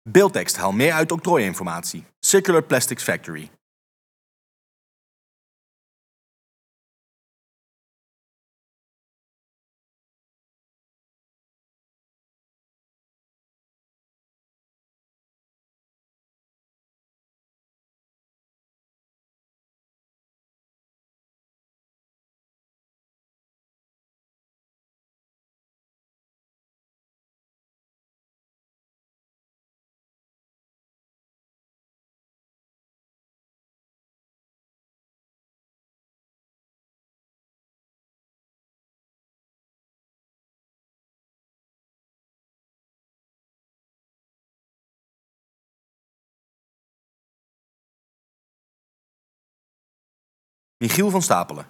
Beeldtekst, haal meer uit octrooiinformatie. Circular Plastics Factory. Michiel van Stapelen.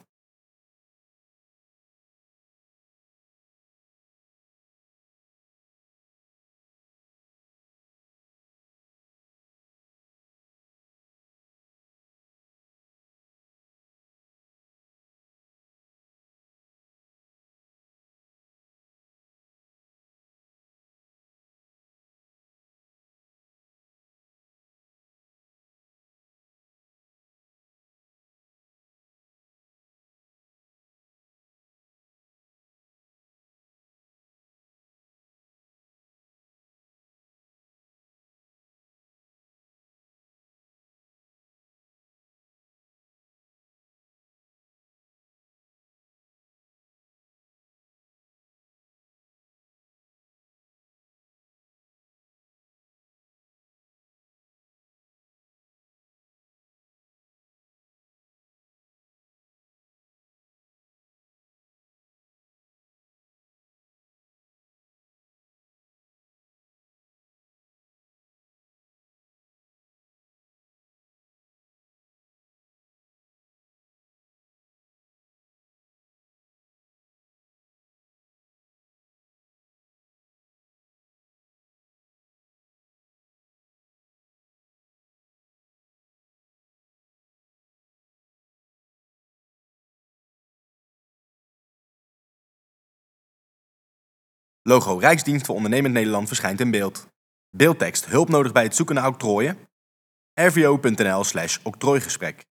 Logo Rijksdienst voor Ondernemend Nederland verschijnt in beeld. Beeldtekst, hulp nodig bij het zoeken naar octrooien. rvo.nl/octrooigesprek.